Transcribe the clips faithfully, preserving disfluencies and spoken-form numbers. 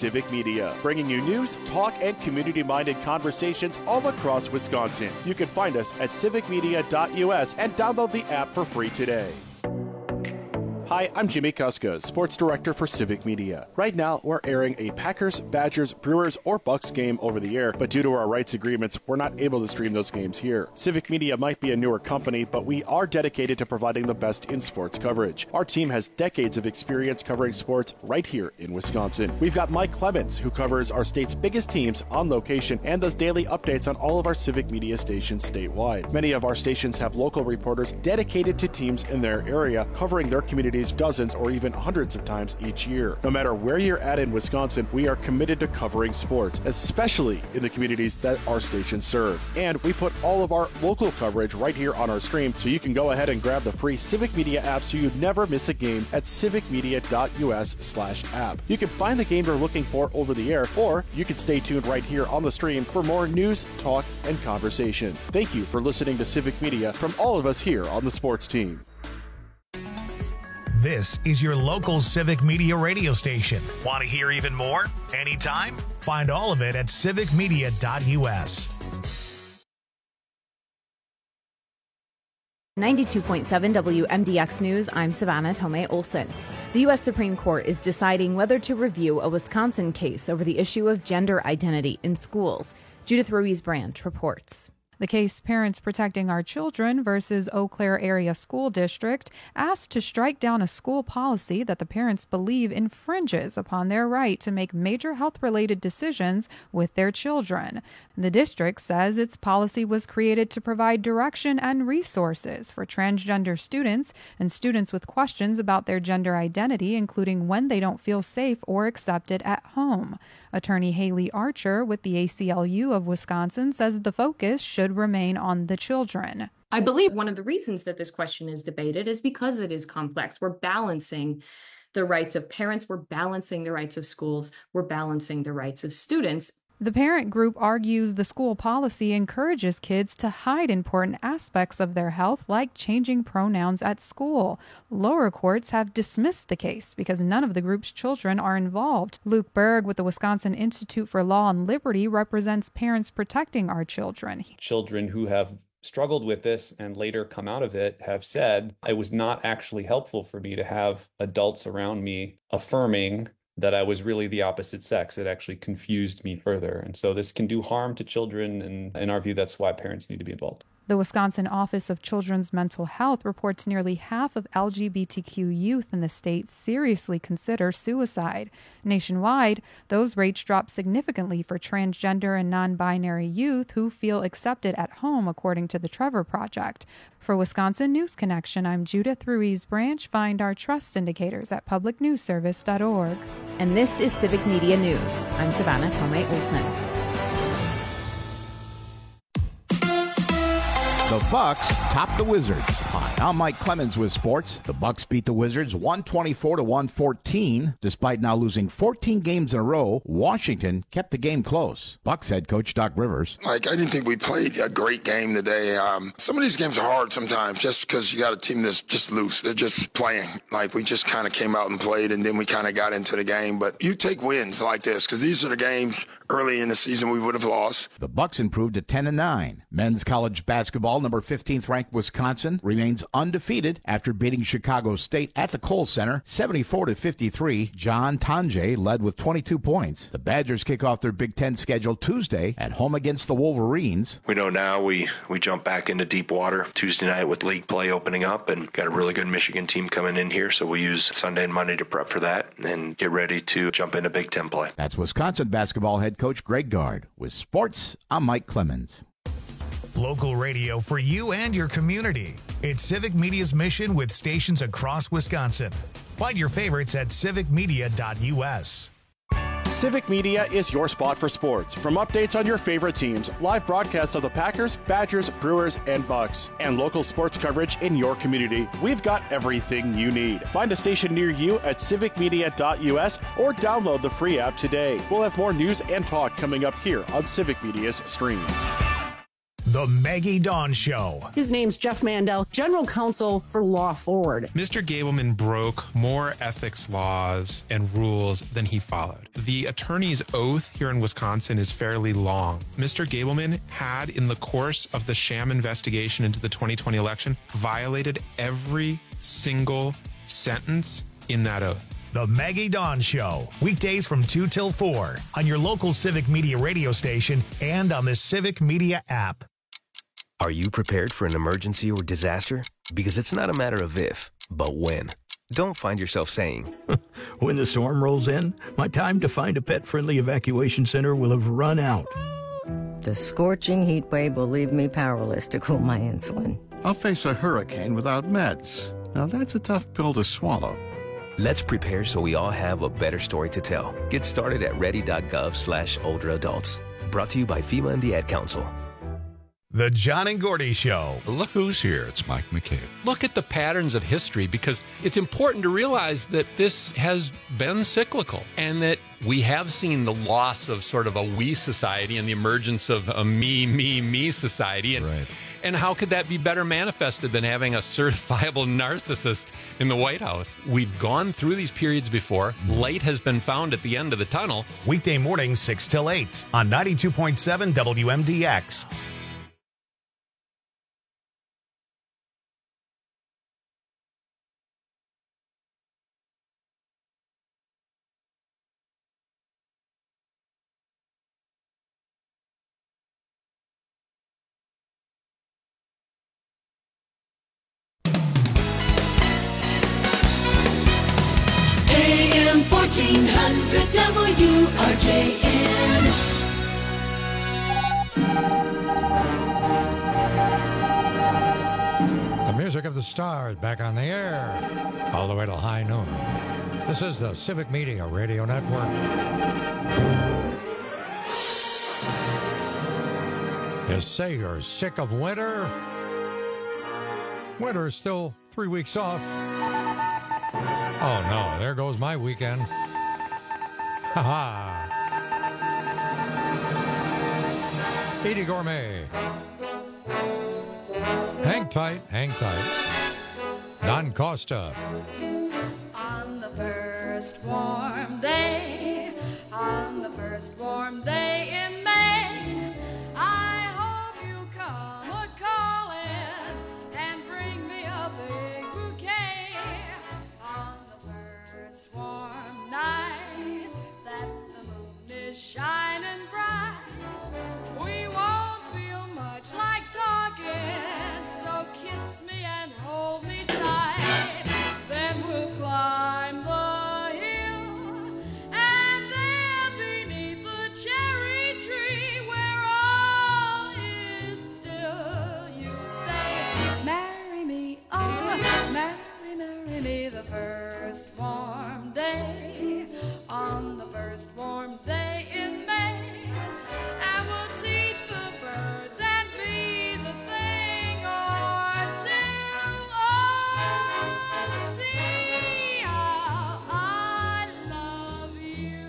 Civic Media, bringing you news, talk, and community-minded conversations all across Wisconsin. You can find us at civic media dot u s and download the app for free today. Hi, I'm Jimmy Kuska, Sports Director for Civic Media. Right now, we're airing a Packers, Badgers, Brewers, or Bucks game over the air, but due to our rights agreements, we're not able to stream those games here. Civic Media might be a newer company, but we are dedicated to providing the best in sports coverage. Our team has decades of experience covering sports right here in Wisconsin. We've got Mike Clemens, who covers our state's biggest teams on location and does daily updates on all of our Civic Media stations statewide. Many of our stations have local reporters dedicated to teams in their area, covering their communities dozens or even hundreds of times each year. No matter where you're at in Wisconsin, we are committed to covering sports, especially in the communities that our stations serve. And we put all of our local coverage right here on our stream, so you can go ahead and grab the free Civic Media app so you never miss a game at civic media dot u s slash app. You can find the game you're looking for over the air, or you can stay tuned right here on the stream for more news, talk, and conversation. Thank you for listening to Civic Media from all of us here on the sports team. This is your local Civic Media radio station. Want to hear even more? Anytime? Find all of it at civic media dot u s. ninety-two point seven W M D X News, I'm Savannah Tomei Olson. The U S Supreme Court is deciding whether to review a Wisconsin case over the issue of gender identity in schools. Judith Ruiz-Branch reports. The case Parents Protecting Our Children versus Eau Claire Area School District asked to strike down a school policy that the parents believe infringes upon their right to make major health-related decisions with their children. The district says its policy was created to provide direction and resources for transgender students and students with questions about their gender identity, including when they don't feel safe or accepted at home. Attorney Haley Archer with the A C L U of Wisconsin says the focus should remain on the children. I believe one of the reasons that this question is debated is because it is complex. We're balancing the rights of parents, we're balancing the rights of schools, we're balancing the rights of students. The parent group argues the school policy encourages kids to hide important aspects of their health, like changing pronouns at school. Lower courts have dismissed the case because none of the group's children are involved. Luke Berg with the Wisconsin Institute for Law and Liberty represents Parents Protecting Our Children. Children who have struggled with this and later come out of it have said it was not actually helpful for me to have adults around me affirming that I was really the opposite sex. It actually confused me further. And so this can do harm to children. And in our view, that's why parents need to be involved. The Wisconsin Office of Children's Mental Health reports nearly half of L G B T Q youth in the state seriously consider suicide. Nationwide, those rates drop significantly for transgender and non-binary youth who feel accepted at home, according to the Trevor Project. For Wisconsin News Connection, I'm Judith Ruiz-Branch. Find our trust indicators at public news service dot org. And this is Civic Media News. I'm Savannah Tomei Olson. The Bucks top the Wizards. Hi, I'm Mike Clemens with sports. The Bucks beat the Wizards one twenty-four to one fourteen. Despite now losing fourteen games in a row, Washington kept the game close. Bucks head coach Doc Rivers. Like, I didn't think we played a great game today. Um, some of these games are hard sometimes just because you got a team that's just loose. They're just playing. Like, we just kind of came out and played, and then we kind of got into the game. But you take wins like this because these are the games early in the season we would have lost. The Bucks improved to ten and nine. Men's college basketball, number fifteenth ranked Wisconsin remains undefeated after beating Chicago State at the Kohl Center seventy-four to fifty-three. John Tonje led with twenty-two points. The Badgers kick off their Big Ten schedule Tuesday at home against the Wolverines. We know now we, we jump back into deep water Tuesday night with league play opening up, and got a really good Michigan team coming in here, so we'll use Sunday and Monday to prep for that and get ready to jump into Big Ten play. That's Wisconsin basketball head coach Greg Gard. With sports, I'm Mike Clemens. Local radio for you and your community. It's Civic Media's mission with stations across Wisconsin. Find your favorites at civic media dot u s. Civic Media is your spot for sports. From updates on your favorite teams, live broadcasts of the Packers, Badgers, Brewers, and Bucks, and local sports coverage in your community, we've got everything you need. Find a station near you at civic media dot u s or download the free app today. We'll have more news and talk coming up here on Civic Media's stream. The Maggie Dawn Show. His name's Jeff Mandel, General Counsel for Law Forward. Mister Gableman broke more ethics laws and rules than he followed. The attorney's oath here in Wisconsin is fairly long. Mister Gableman had, in the course of the sham investigation into the twenty twenty election, violated every single sentence in that oath. The Maggie Dawn Show, weekdays from two till four on your local Civic Media radio station and on the Civic Media app. Are you prepared for an emergency or disaster? Because it's not a matter of if, but when. Don't find yourself saying, when the storm rolls in, my time to find a pet-friendly evacuation center will have run out. The scorching heat wave will leave me powerless to cool my insulin. I'll face a hurricane without meds. Now that's a tough pill to swallow. Let's prepare so we all have a better story to tell. Get started at ready.gov slash older adults. Brought to you by FEMA and the Ad Council. The John and Gordy Show. Look who's here. It's Mike McCabe. Look at the patterns of history, because it's important to realize that this has been cyclical and that we have seen the loss of sort of a we society and the emergence of a me, me, me society. And, right. and how could that be better manifested than having a certifiable narcissist in the White House? We've gone through these periods before. Light has been found at the end of the tunnel. Weekday mornings, six till eight on ninety-two point seven W M D X. fourteen hundred W R J N. The music of the stars back on the air, all the way till high noon. This is the Civic Media Radio Network. You say you're sick of winter? Winter is still three weeks off. Oh, no, there goes my weekend. Ha ha. Edie Gourmet. Hang tight, hang tight. Don Costa. On the first warm day, on the first warm day in May, I hope you come a-calling and bring me a big bouquet. On the first warm night that the moon is shining bright, we won't feel much like talking, so kiss me and hold me tight. Then we'll climb the hill, and there beneath the cherry tree, where all is still, you'll say, marry me, oh, marry, marry me the first warm day, on the first warm day in May, and we'll teach the birds and bees a thing or two. Oh, see how I love you.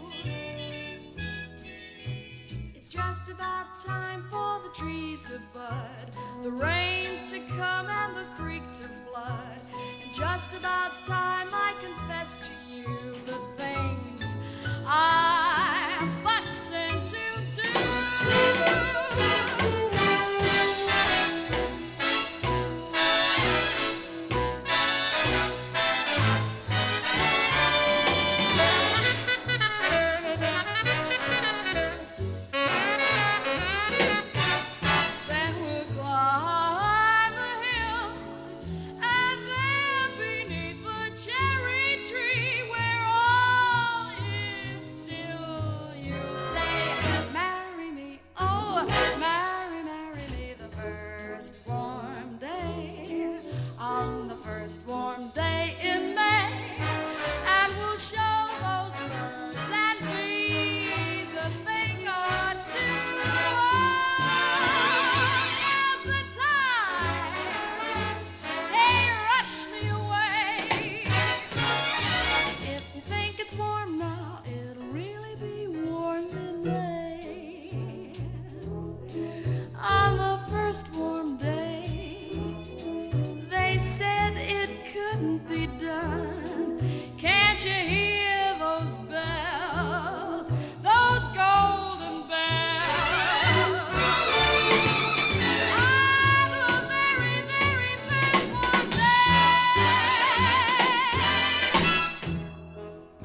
It's just about time for the trees to bud, the rains to come and the creek to flood, and just about time I confess to you the things I'm busting to do. Then we'll climb the hill, and there beneath the cherry tree, where all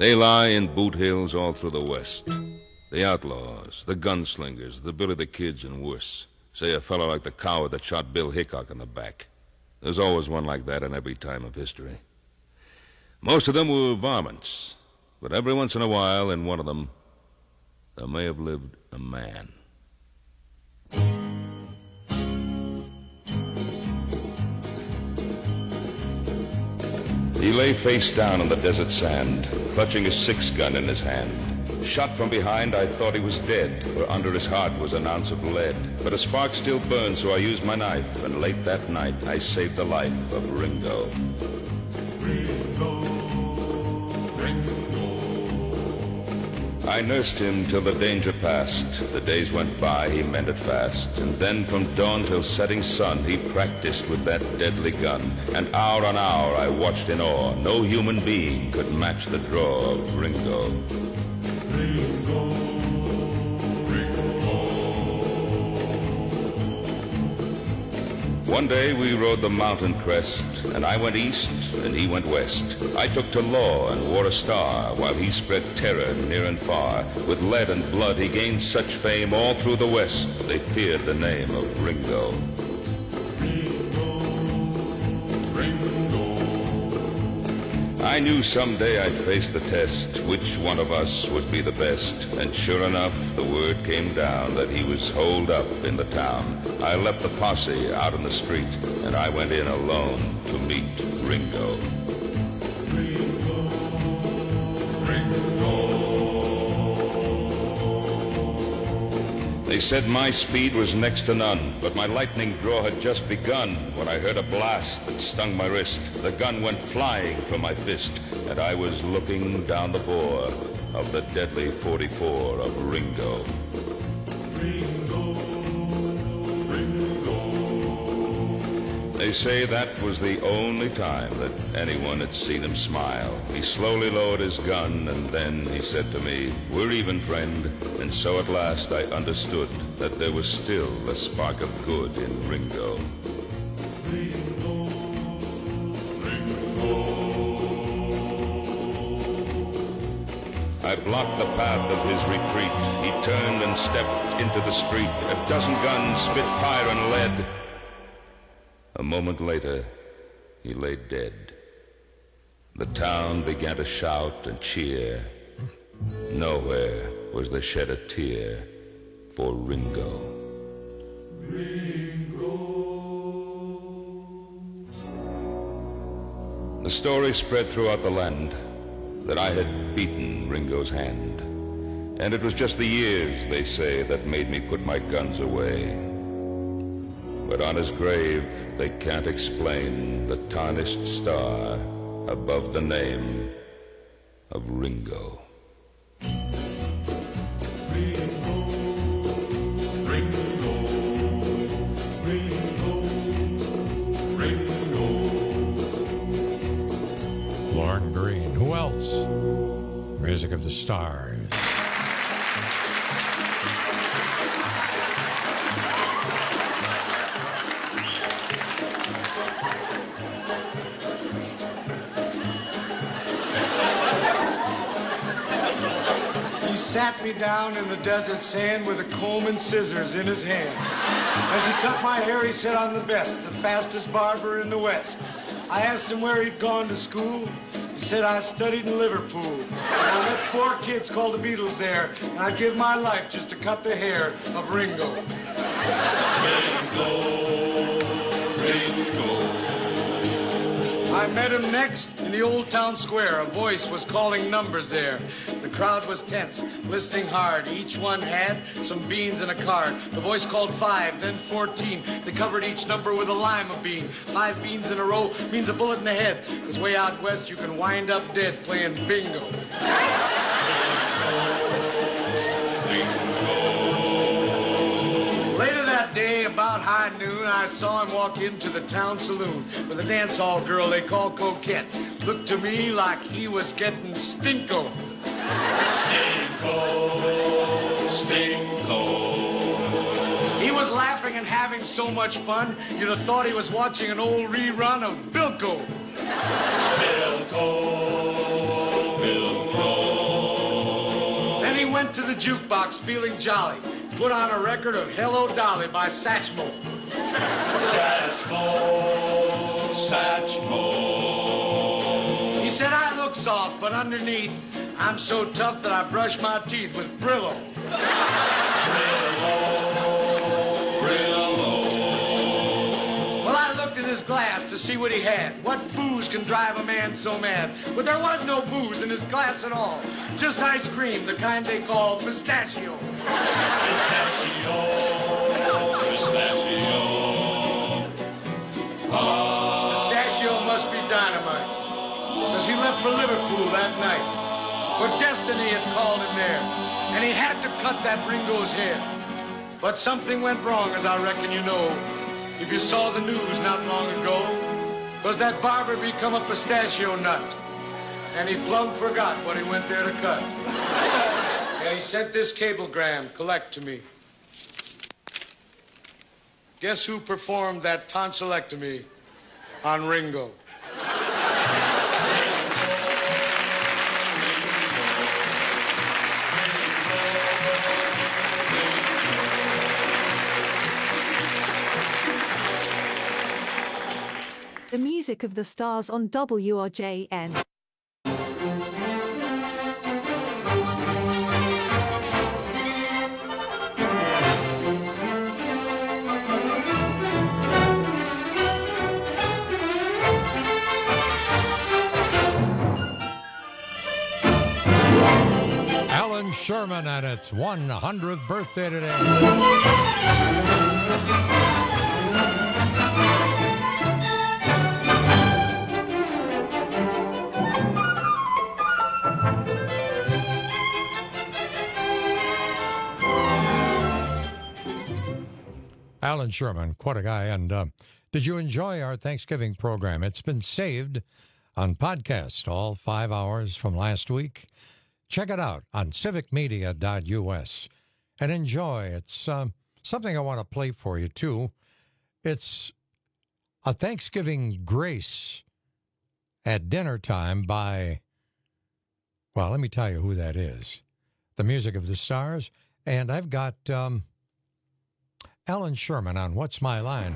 They lie in boot hills all through the West. The outlaws, the gunslingers, the Billy the Kids, and worse. Say a fellow like the coward that shot Bill Hickok in the back. There's always one like that in every time of history. Most of them were varmints, but every once in a while in one of them, there may have lived a man. He lay face down on the desert sand, clutching his six-gun in his hand. Shot from behind, I thought he was dead, for under his heart was an ounce of lead. But a spark still burned, so I used my knife, and late that night I saved the life of Ringo. Ringo, Ringo. I nursed him till the danger passed. The days went by, he mended fast. And then from dawn till setting sun, he practiced with that deadly gun. And hour on hour I watched in awe. No human being could match the draw of Ringo. Ringo, Ringo. One day we rode the mountain crest, and I went east and he went west. I took to law and wore a star, while he spread terror near and far. With lead and blood he gained such fame all through the West, they feared the name of Ringo. I knew someday I'd face the test, which one of us would be the best. And sure enough, the word came down that he was holed up in the town. I left the posse out in the street, and I went in alone to meet Ringo. Ringo, Ringo. They said my speed was next to none, but my lightning draw had just begun when I heard a blast that stung my wrist. The gun went flying from my fist, and I was looking down the bore of the deadly forty-four of Ringo. Ringo, Ringo. They say that was the only time that anyone had seen him smile. He slowly lowered his gun, and then he said to me, "We're even, friend." And so at last I understood that there was still a spark of good in Ringo. Ringo, Ringo. I blocked the path of his retreat. He turned and stepped into the street. A dozen guns spit fire and lead. A moment later, he lay dead. The town began to shout and cheer. Nowhere was there shed a tear for Ringo. Ringo. The story spread throughout the land that I had beaten Ringo's hand. And it was just the years, they say, that made me put my guns away. But on his grave, they can't explain the tarnished star above the name of Ringo. Ringo, Ringo, Ringo, Ringo. Lorne Greene. Who else? Music of the Stars. He sat me down in the desert sand with a comb and scissors in his hand. As he cut my hair, he said, "I'm the best, the fastest barber in the West." I asked him where he'd gone to school. He said, "I studied in Liverpool. And I met four kids called the Beatles there, and I'd give my life just to cut the hair of Ringo." Ringo, Ringo. I met him next in the old town square. A voice was calling numbers there. The crowd was tense, listening hard. Each one had some beans in a card. The voice called five, then fourteen. They covered each number with a lima bean. Five beans in a row means a bullet in the head. Because way out west, you can wind up dead playing bingo. Later that day, about high noon, I saw him walk into the town saloon with a dance hall girl they call Coquette. Looked to me like he was getting stinko. Stinko, stinko. He was laughing and having so much fun, you'd have thought he was watching an old rerun of Bilko. Bilko, Bilko. he went to the jukebox feeling jolly. Put on a record of Hello Dolly by Satchmo. Satchmo, Satchmo. He said, I look soft, but underneath, I'm so tough that I brush my teeth with Brillo. Brillo, Brillo. Well, I looked in his glass to see what he had. What booze can drive a man so mad? But there was no booze in his glass at all. Just ice cream, the kind they call pistachio. Pistachio, pistachio. Oh. Pistachio must be dynamite. Because he left for Liverpool that night. For destiny had called him there. And he had to cut that Ringo's hair. But something went wrong, as I reckon you know. If you saw the news not long ago, was that barber become a pistachio nut. And he plumb forgot what he went there to cut. And he sent this cablegram, collect to me. Guess who performed that tonsillectomy on Ringo? The music of the stars on W R J N. Alan Sherman at its one hundredth birthday today. Alan Sherman, quite a guy. And uh, did you enjoy our Thanksgiving program? It's been saved on podcast, all five hours from last week. Check it out on civic media dot U S and enjoy. It's uh, something I want to play for you, too. It's a Thanksgiving grace at dinner time by, well, let me tell you who that is. The Music of the Stars. And I've got um, Alan Sherman on What's My Line?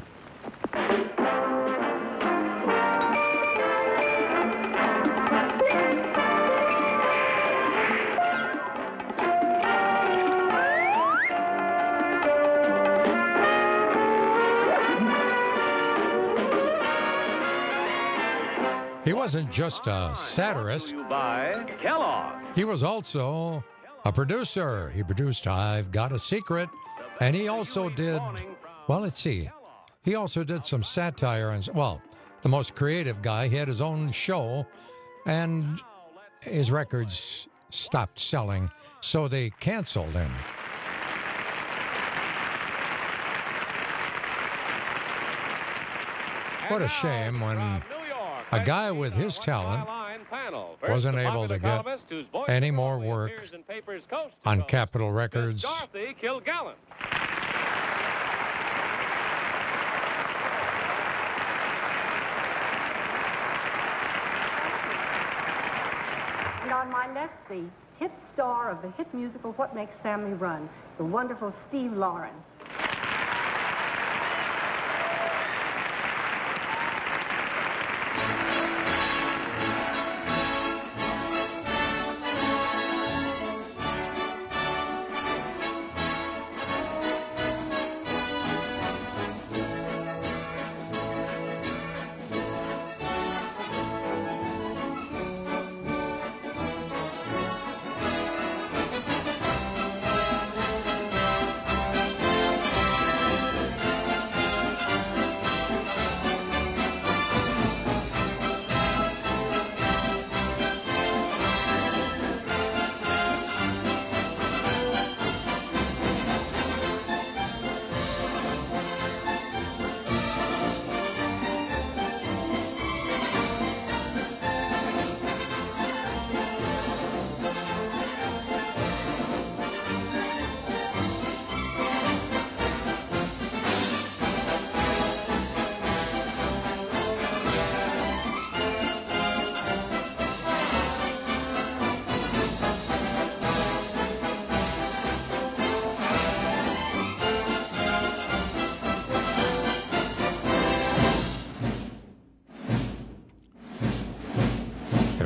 He wasn't just a satirist. He was also a producer. He produced I've Got a Secret, and he also did, well, let's see, he also did some satire, and, well, the most creative guy. He had his own show, and his records stopped selling, so they canceled him. What a shame when a guy with his talent wasn't able to get any more work on Capitol Records. And on my left, the hit star of the hit musical What Makes Family Run, the wonderful Steve Lauren.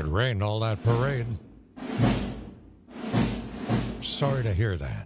rained all that parade. Sorry to hear that.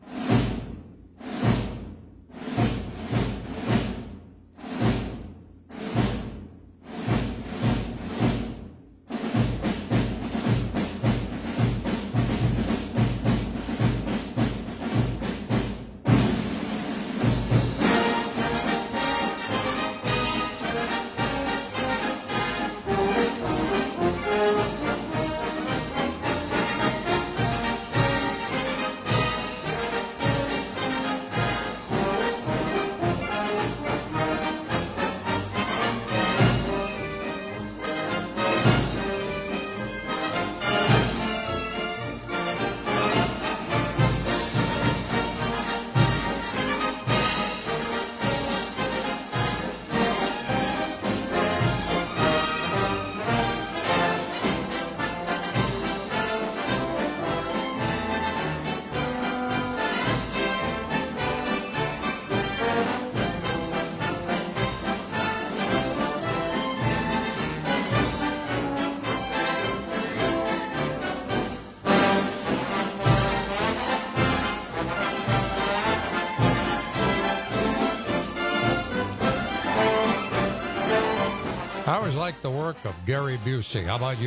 I always like the work of Gary Busey. How about you?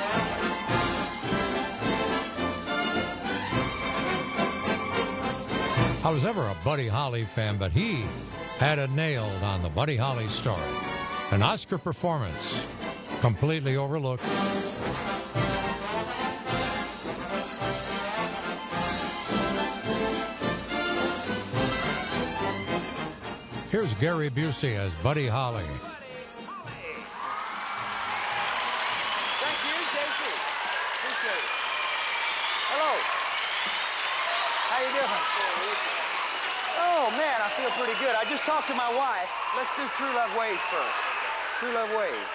I was ever a Buddy Holly fan, but he had it nailed on the Buddy Holly story. An Oscar performance completely overlooked. Here's Gary Busey as Buddy Holly. Oh, man, I feel pretty good. I just talked to my wife. Let's do True Love Ways first. True Love Ways.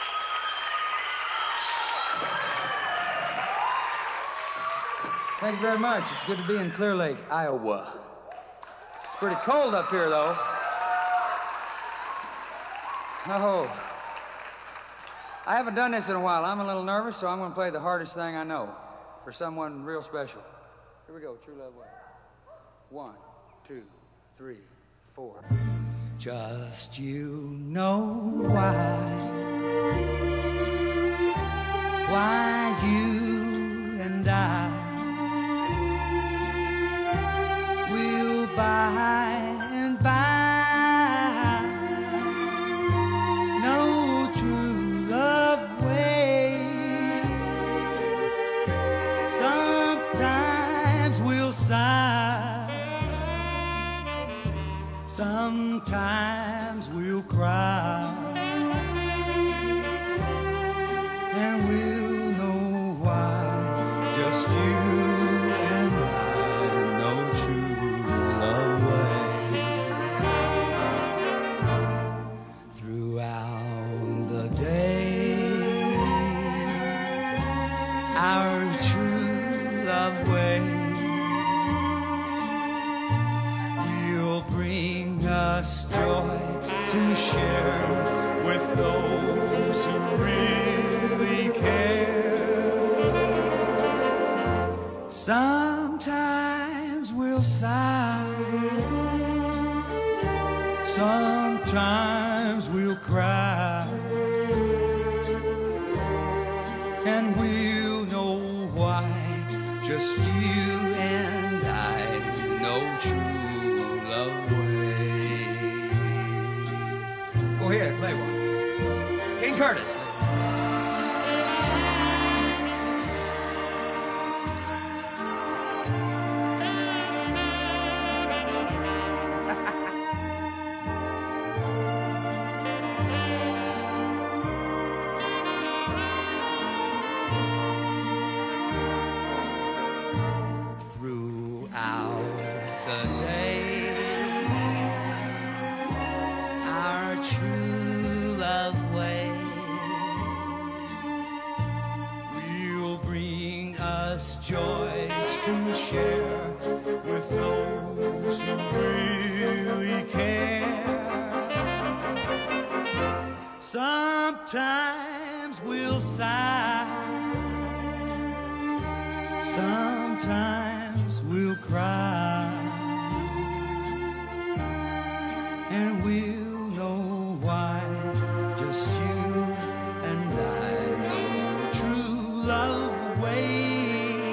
Thank you very much. It's good to be in Clear Lake, Iowa. It's pretty cold up here, though. Oh. I haven't done this in a while. I'm a little nervous, so I'm going to play the hardest thing I know for someone real special. Here we go, True Love Way. One, two, three, four. Just you know why, why you and I will by and by no true love way. Sometimes we'll sigh, sometimes we'll cry, and we'll know why. Just you and I know true love way. Throughout the day, our true love way will bring us joy to share with those who really care. Sometimes we'll sigh, sometimes we'll cry, and we'll know why. Just you and I know true love way. Go ahead, play one. King Curtis. Joys to share with those who really care. Sometimes we'll sigh, Sometimes we'll cry, and we'll know why. Just you and I know true love waits.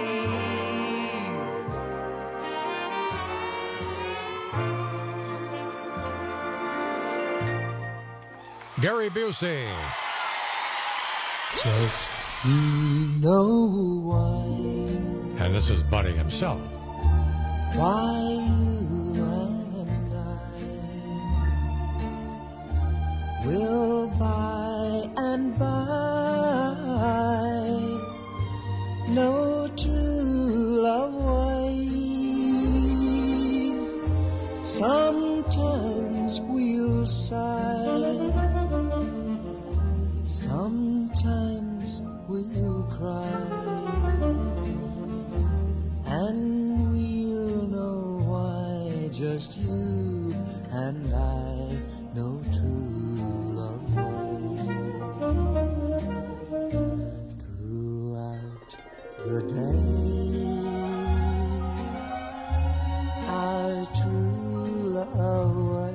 Gary Busey. Just you know why. And this is Buddy himself. Why you and I will by and by know true love ways. Sometimes we'll sigh, sometimes we'll cry, and we'll know why. Just you and I know true love ways. Throughout the days, our true love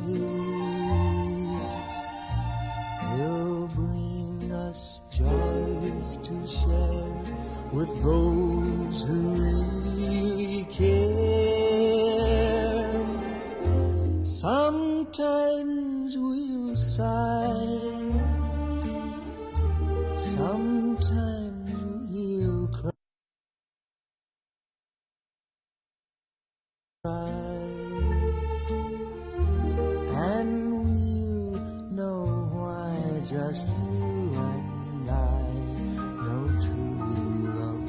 ways will bring us joys to share with those who really care. Sometimes we'll sigh, sometimes we'll cry, and we'll know why. Just you and I know true love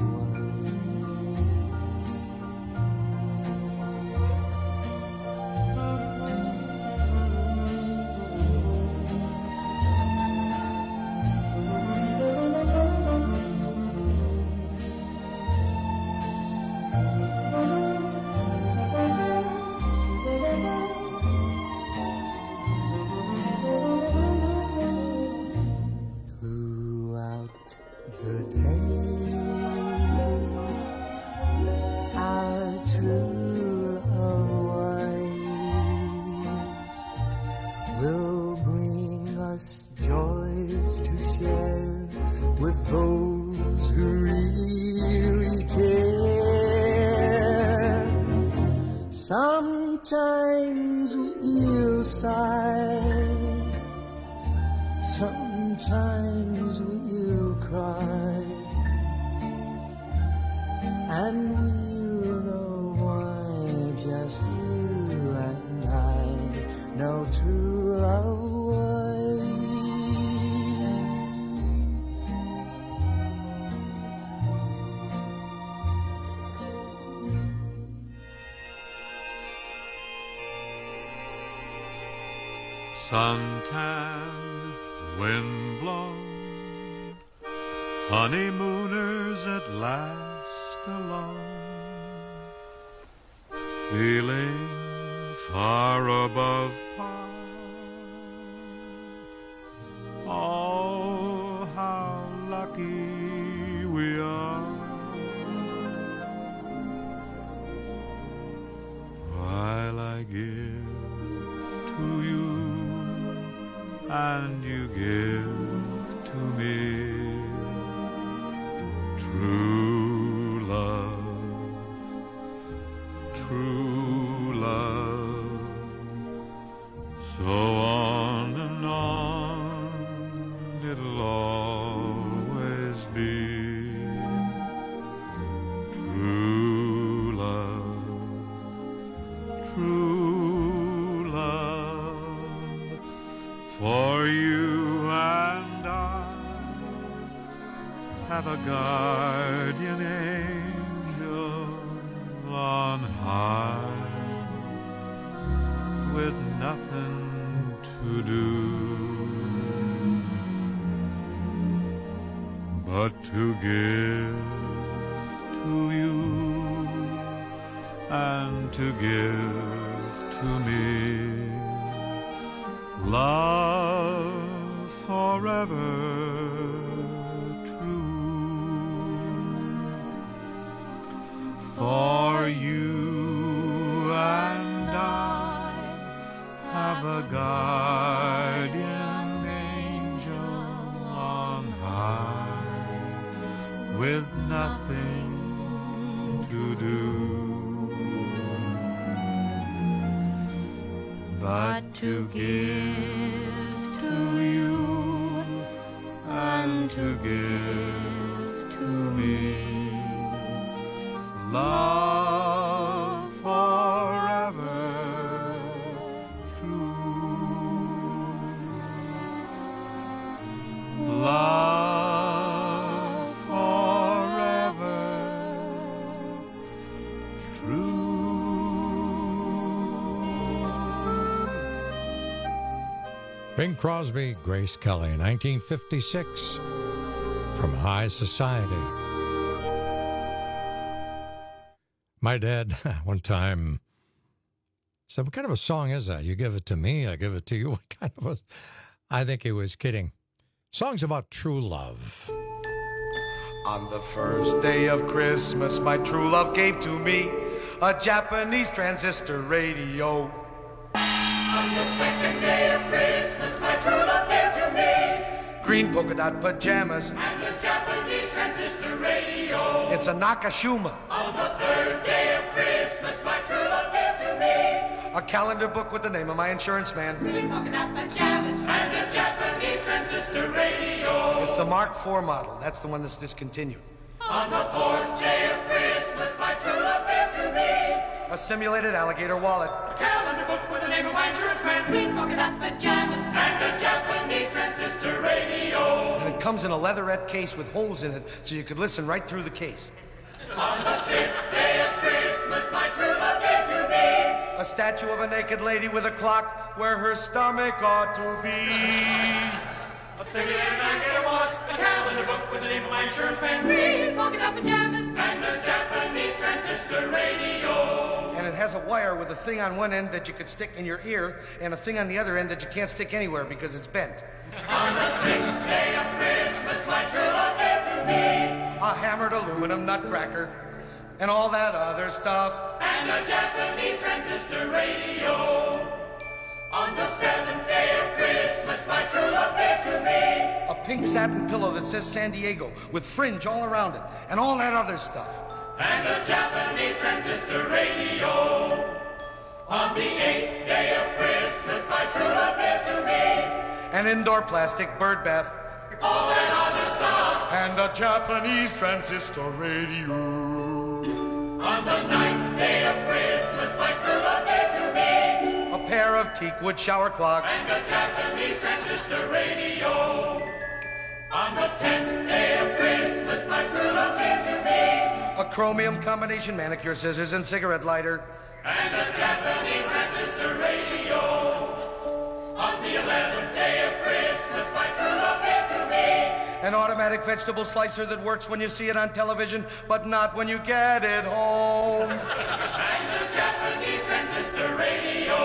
throughout the days, our true love ways will bring us joys to share with those who really care. Sometimes we'll sigh, sometimes we'll cry, and we'll know why. Just you and I know true love ways. Sometimes wind-blown honeymooners at last alone, feeling far above par. Oh, how lucky we are. While I give to you and you give to me true love, true love. So on and on it'll always be true love, true love. For you and I have a guardian angel on high, with nothing to do but to give to you and to give to me love forever true. For you and I have a guardian angel on high, with nothing to do but to give to you and to give to me love forever true, love forever true. Bing Crosby, Grace Kelly, nineteen fifty-six, from High Society. My dad, one time, said, what kind of a song is that? You give it to me, I give it to you. What kind of a... I think he was kidding. Song's about true love. On the first day of Christmas, my true love gave to me a Japanese transistor radio. On the second day of Christmas, my true love gave to me Green polka dot pajamas and a Japanese transistor radio. It's a Nakashima. On the third day of Christmas, my true love gave to me a calendar book with the name of my insurance man. Green polka dot pajamas and a Japanese transistor radio. It's the Mark four model. That's the one that's discontinued. On the fourth day of Christmas, my true love gave to me a simulated alligator wallet, a calendar book with the name of my insurance man, green polka dot pajamas, and a Japanese transistor radio. And it comes in a leatherette case with holes in it, so you could listen right through the case. On the fifth day of Christmas, my true love gave to me a statue of a naked lady with a clock where her stomach ought to be. A simulated alligator wallet, a calendar book with the name of my insurance man, green polka dot pajamas, and a Japanese transistor radio. And it has a wire with a thing on one end that you could stick in your ear and a thing on the other end that you can't stick anywhere because it's bent. On the sixth day of Christmas, my true love gave to me a hammered aluminum nutcracker and all that other stuff. And a Japanese transistor radio. On the seventh day of Christmas, my true love gave to me a pink satin pillow that says San Diego with fringe all around it and all that other stuff. And a Japanese transistor radio. On the eighth day of Christmas, my true love gave to me an indoor plastic bird bath, all that other stuff, and a Japanese transistor radio. On the ninth day of Christmas, my true love gave to me a pair of teakwood shower clocks, and a Japanese transistor radio. On the tenth day of Christmas, my true love gave to me a chromium combination manicure scissors and cigarette lighter, and a Japanese transistor radio. On the eleventh day of Christmas, my true love gave to me an automatic vegetable slicer that works when you see it on television, but not when you get it home. And a Japanese transistor radio.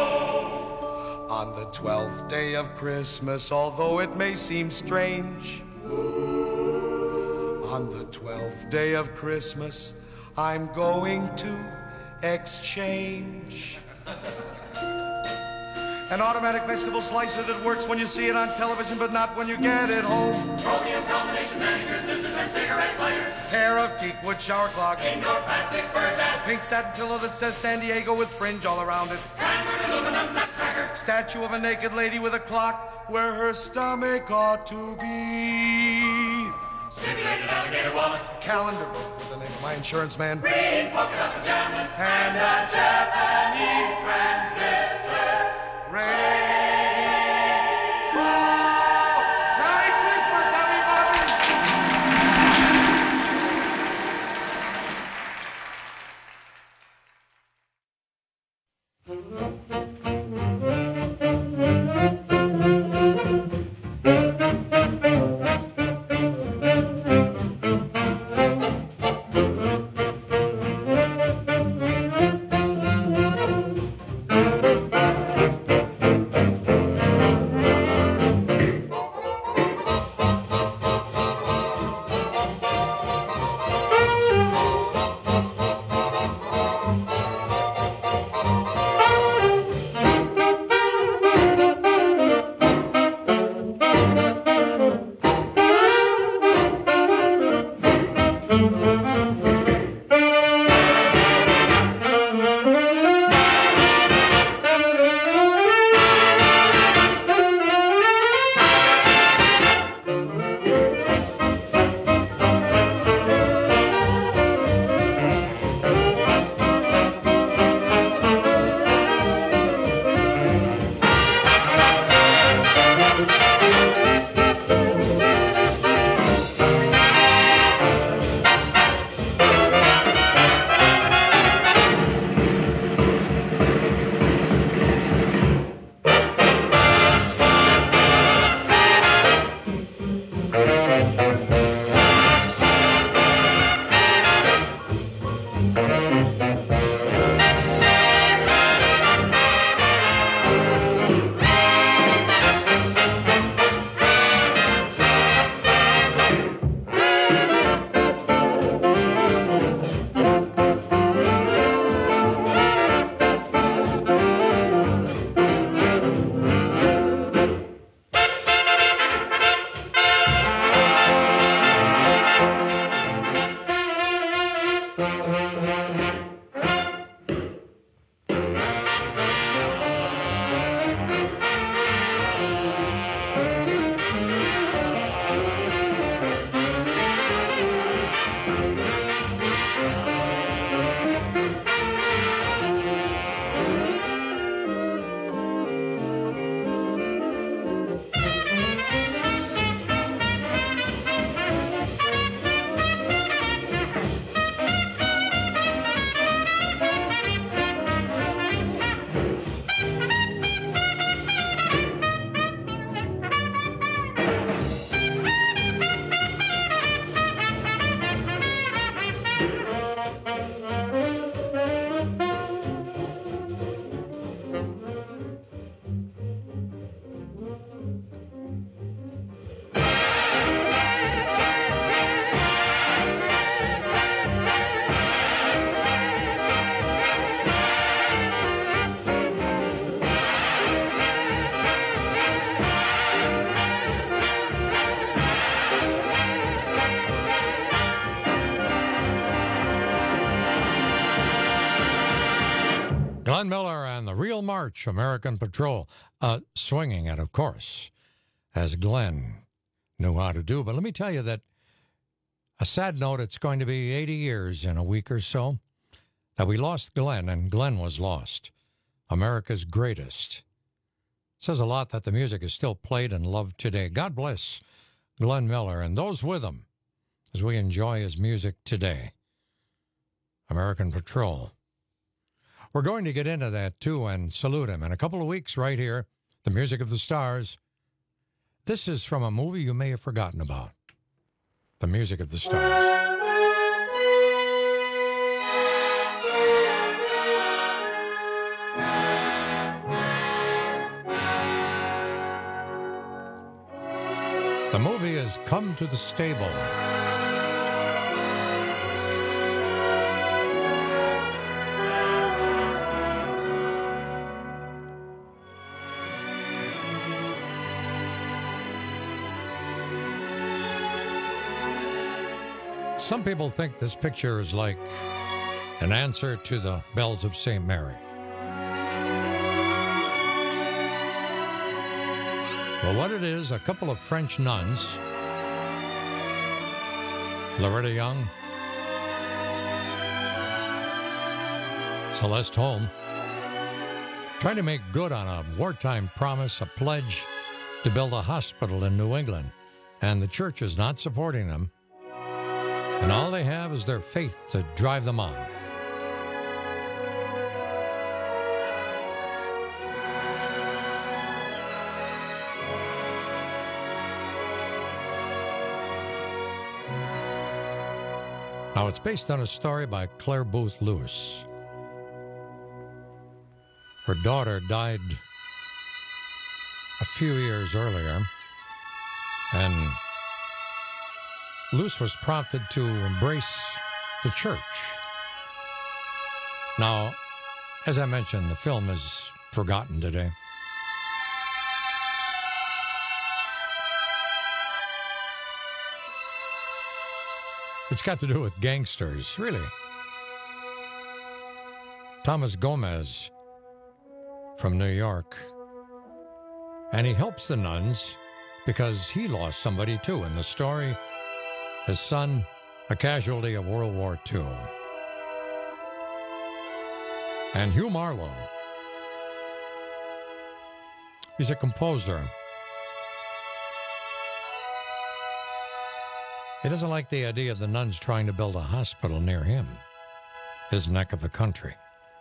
On the twelfth day of Christmas, although it may seem strange, on the twelfth day of Christmas, I'm going to exchange an automatic vegetable slicer that works when you see it on television, but not when you get it home. Chromium combination manicure scissors and cigarette lighter. Pair of teakwood shower clocks. Indoor plastic bird bath. A pink satin pillow that says San Diego with fringe all around it. Hammered aluminum nutcracker. Statue of a naked lady with a clock where her stomach ought to be. Simulated alligator wallet. Calendar book with the name of my insurance man. Green polka dot pajamas. And a Japanese transistor radio. Merry Christmas, everybody! Glenn Miller and the Real March, American Patrol. Uh, swinging it, of course, as Glenn knew how to do. But let me tell you that a sad note, it's going to be eighty years in a week or so that we lost Glenn, and Glenn was lost. America's greatest. Says a lot that the music is still played and loved today. God bless Glenn Miller and those with him as we enjoy his music today. American Patrol. We're going to get into that, too, and salute him in a couple of weeks right here, the Music of the Stars. This is from a movie you may have forgotten about, The Music of the Stars. The movie is Come to the Stable. Some people think this picture is like an answer to the Bells of Saint Mary. Well, what it is, a couple of French nuns, Loretta Young, Celeste Holm, trying to make good on a wartime promise, a pledge to build a hospital in New England. And the church is not supporting them. And all they have is their faith to drive them on. Now, it's based on a story by Claire Booth Lewis. Her daughter died a few years earlier, and Luce was prompted to embrace the church. Now, as I mentioned, the film is forgotten today. It's got to do with gangsters, really. Thomas Gomez from New York. And he helps the nuns because he lost somebody, too, in the story. His son, a casualty of World War Two. And Hugh Marlowe, he's a composer. He doesn't like the idea of the nuns trying to build a hospital near him, his neck of the country.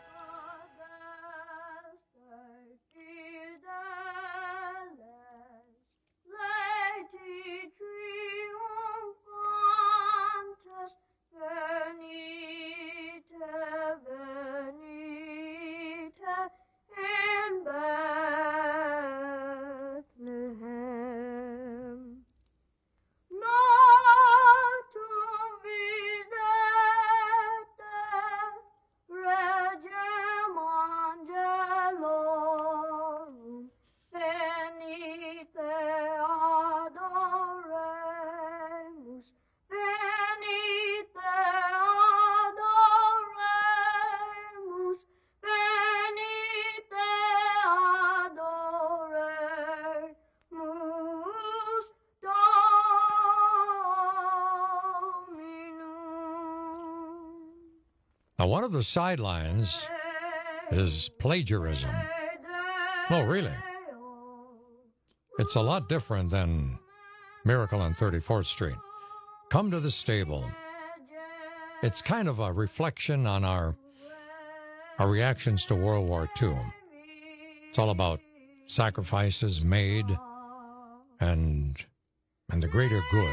Now, one of the sidelines is plagiarism. No, really. It's a lot different than Miracle on thirty-fourth Street. Come to the Stable. It's kind of a reflection on our, our reactions to World War Two. It's all about sacrifices made and, and the greater good.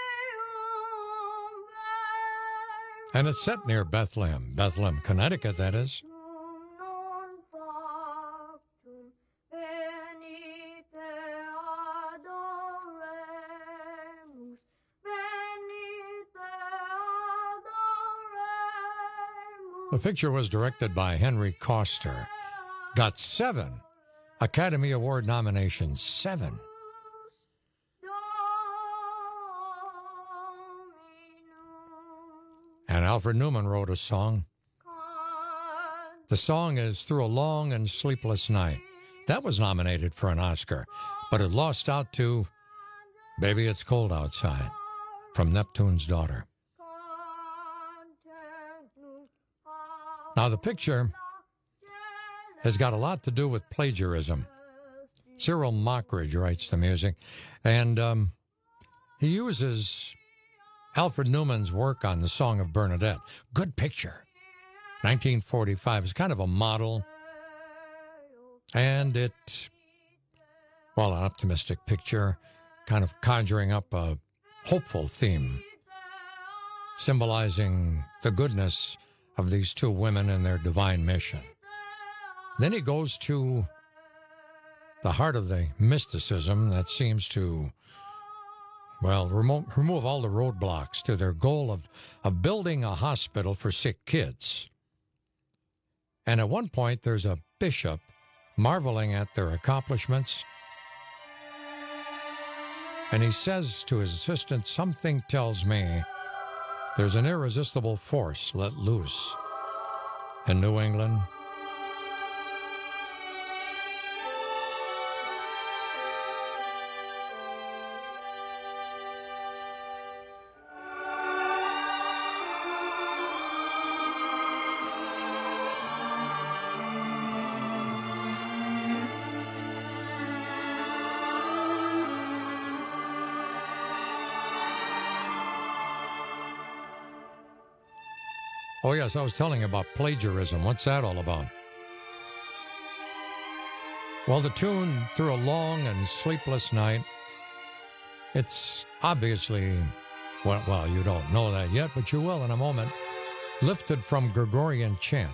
And it's set near Bethlehem, Bethlehem, Connecticut, that is. The picture was directed by Henry Koster. Got seven Academy Award nominations. Seven. And Alfred Newman wrote a song The song is Through a Long and Sleepless Night. That was nominated for an Oscar, but it lost out to Baby It's Cold Outside from Neptune's Daughter. Now, the picture has got a lot to do with plagiarism. Cyril Mockridge writes the music, and um, he uses Alfred Newman's work on the Song of Bernadette. Good picture. nineteen forty-five is kind of a model, and it, well, an optimistic picture, kind of conjuring up a hopeful theme, symbolizing the goodness of these two women and their divine mission. Then he goes to the heart of the mysticism that seems to, well, remo- remove all the roadblocks to their goal of, of building a hospital for sick kids. And at one point, there's a bishop marveling at their accomplishments, and he says to his assistant, "Something tells me there's an irresistible force let loose in New England." Oh, yes, I was telling you about plagiarism. What's that all about? Well, the tune Through a Long and Sleepless Night, it's obviously, well, well, you don't know that yet, but you will in a moment, lifted from Gregorian chant.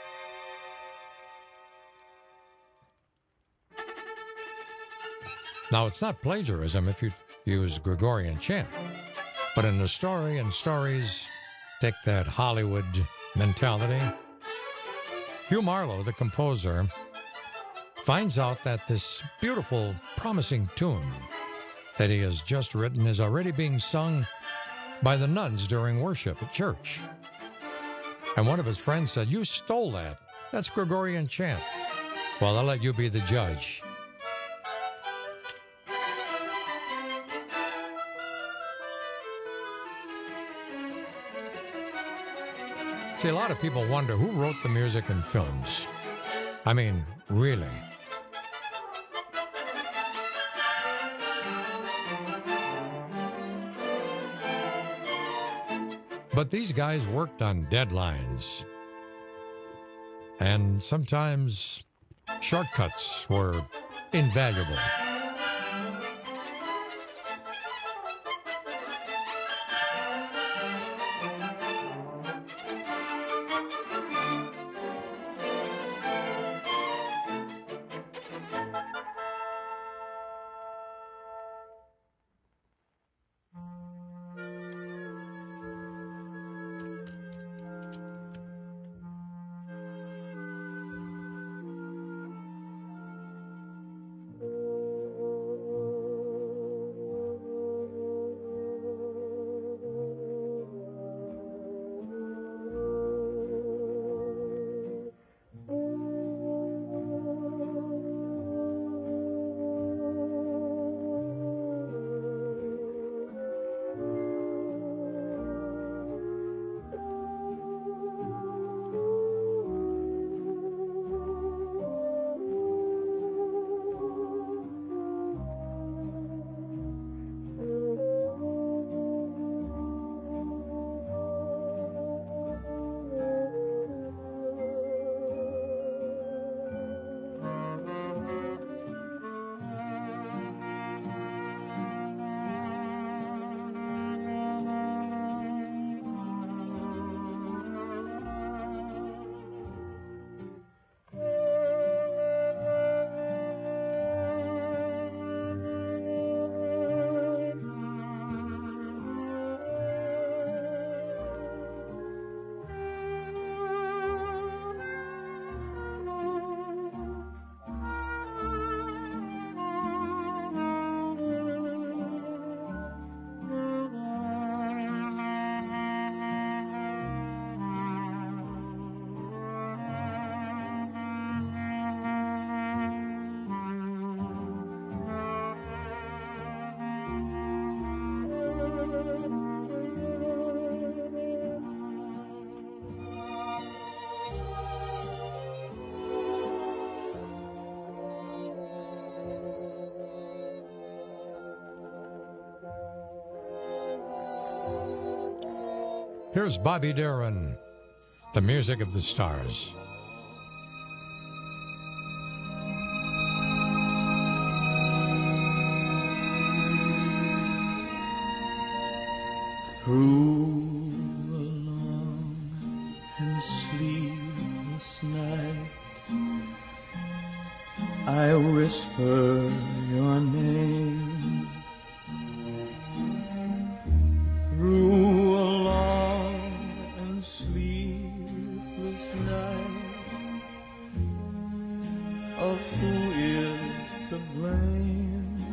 Now, it's not plagiarism if you use Gregorian chant, but in the story and stories, take that Hollywood mentality. Hugh Marlowe, the composer, finds out that this beautiful, promising tune that he has just written is already being sung by the nuns during worship at church. And one of his friends said, "You stole that. That's Gregorian chant." Well, I'll let you be the judge. See, a lot of people wonder who wrote the music in films. I mean, really. But these guys worked on deadlines. And sometimes shortcuts were invaluable. Here's Bobby Darin, the music of the stars. Through the long and sleepless night, I whisper your name. Through a long and sleepless night, of who is to blame,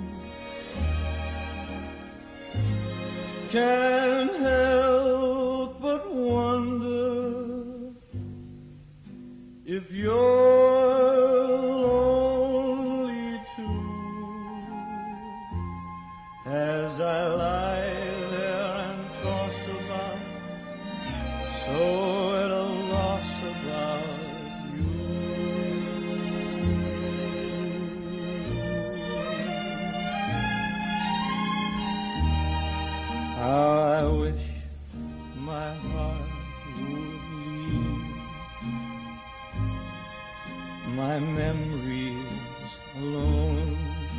can't help but wonder if you're lonely too, as I lie there and toss about, so at a loss about you. How I wish my heart would leave my memories alone.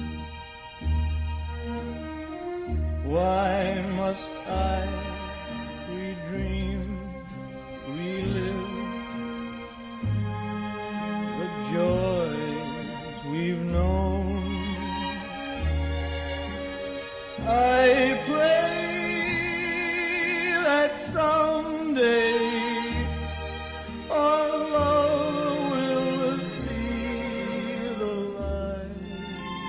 Why must I redream, relive the joys we've known? I pray that someday our love will see the light.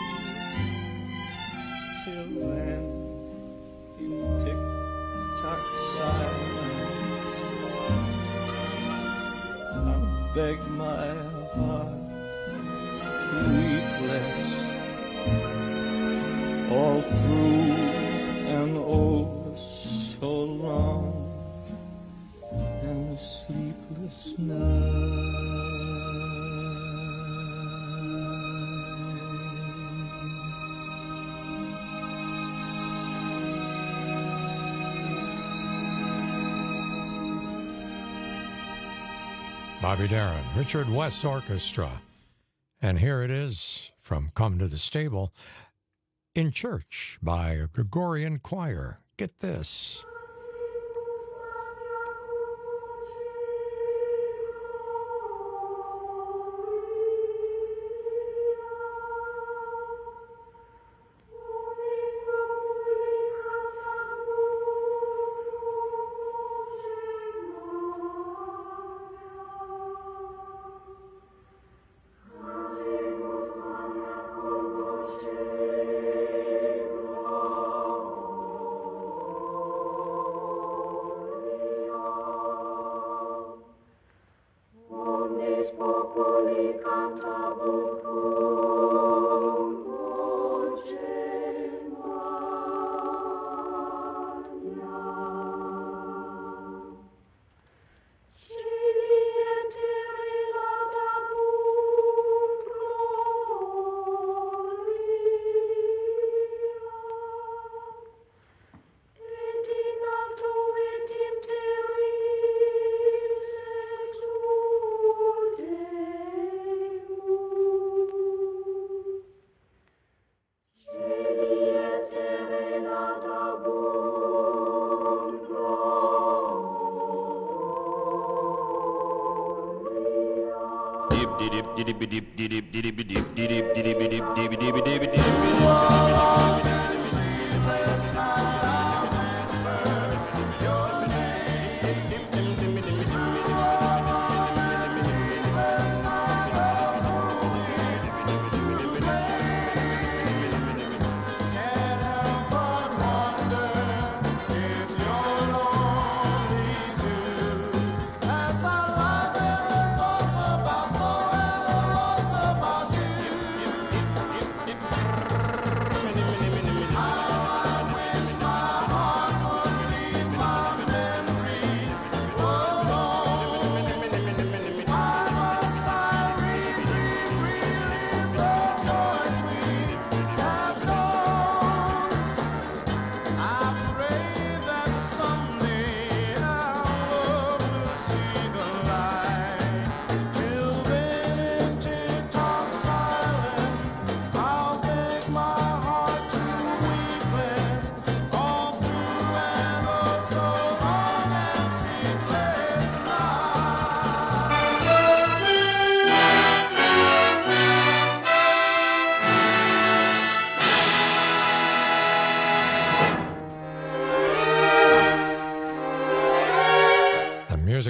Till then, you tick-tock silence, I'll beg my heart to weep less, all through and over so long and sleepless night. Bobby Darin, Richard West Orchestra. And here it is from Come to the Stable, In Church by a Gregorian choir. Get this.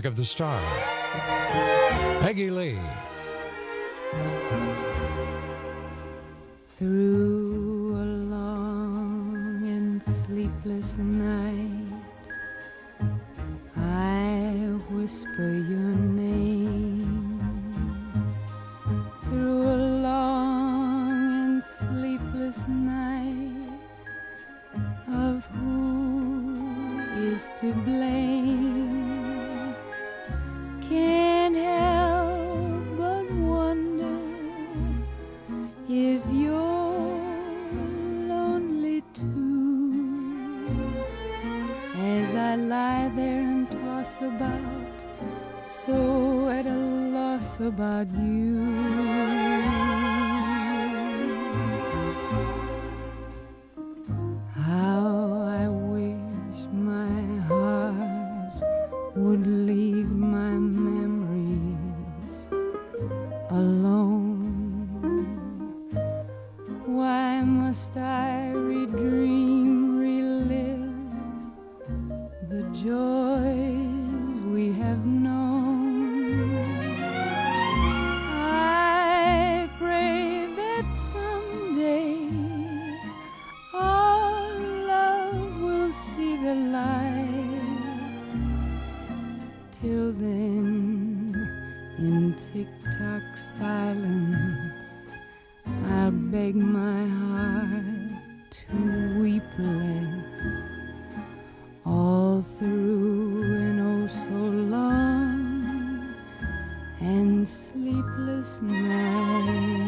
music of the star, Peggy Lee. Through a long and sleepless night, I whisper your name. Through a long and sleepless night, of who is to blame, can't help but wonder if you're lonely too, as I lie there and toss about, so at a loss about you. How I wish my heart would leave my memories alone. Why must I redream, relive the joys we have known? I pray that someday our love will see the light. Till then, in tick-tock silence, I'll beg my heart to weep less, all through an oh so long and sleepless night.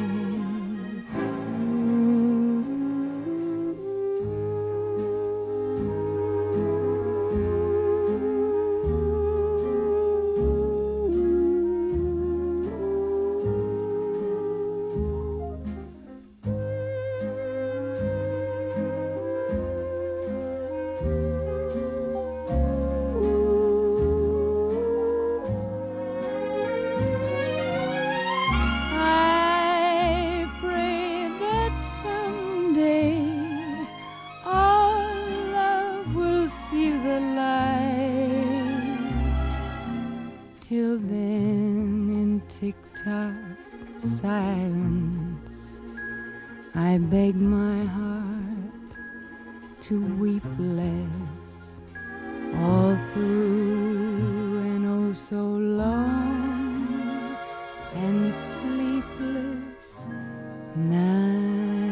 I pray that someday our love will see the light. Till then, in tick-tock silence, I beg my heart to weep less, all through an oh so long and sleepless night.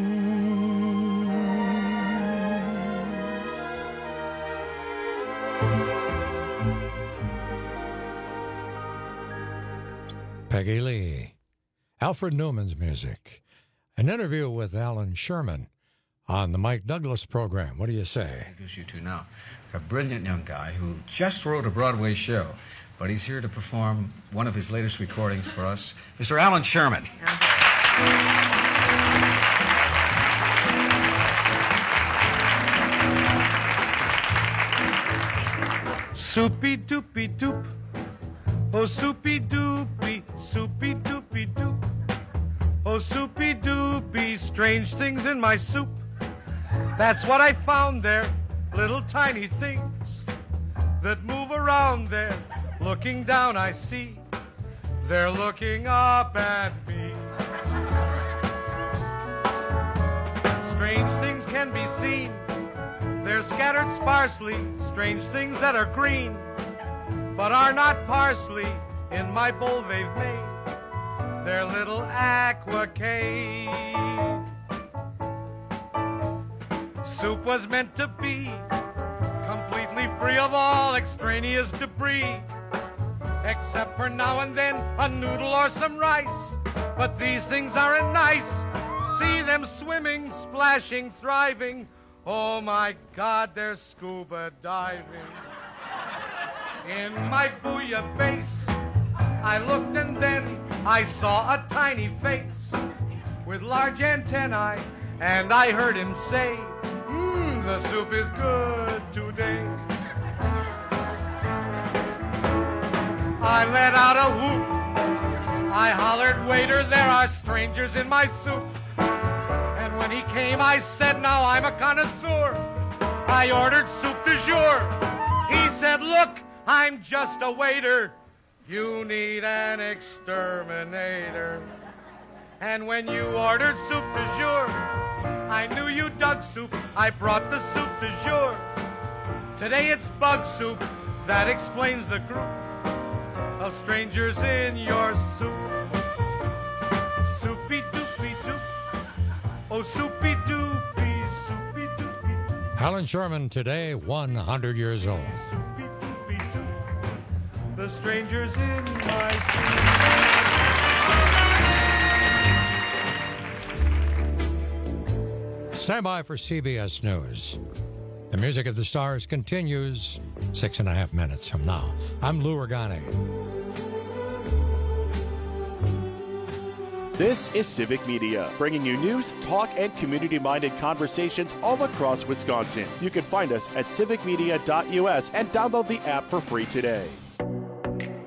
Peggy Lee. Alfred Newman's music. An interview with Alan Sherman on the Mike Douglas program. What do you say? Introduce you to now a brilliant young guy who just wrote a Broadway show, but he's here to perform one of his latest recordings for us, Mister Alan Sherman. Soupy doopy doop, oh soupy doopy, soupy doopy doop, oh soupy doopy, strange things in my soup. That's what I found there, little tiny things that move around there. Looking down, I see they're looking up at me. Strange things can be seen, they're scattered sparsely, strange things that are green, but are not parsley. In my bowl they've made their little aquacade. Soup was meant to be completely free of all extraneous debris, except for now and then a noodle or some rice. But these things aren't nice. See them swimming, splashing, thriving. Oh my God, they're scuba diving. In my bouillabaisse, I looked and then I saw a tiny face with large antennae, and I heard him say, mmm, the soup is good today. I let out a whoop. I hollered, waiter, there are strangers in my soup. And when he came, I said, now I'm a connoisseur. I ordered soup du jour. He said, look, I'm just a waiter. You need an exterminator. And when you ordered soup du jour, I knew you dug soup. I brought the soup du jour. Today it's bug soup. That explains the group of strangers in your soup. Soupy doopy doop. Oh, soupy doopy, soupy doopy doop. Alan Sherman today, one hundred years old. Soupy doopy doop. The strangers in my soup. Stand by for C B S News. The Music of the Stars continues six and a half minutes from now. I'm Lou Ragani. This is Civic Media, bringing you news, talk, and community-minded conversations all across Wisconsin. You can find us at civic media dot U S and download the app for free today.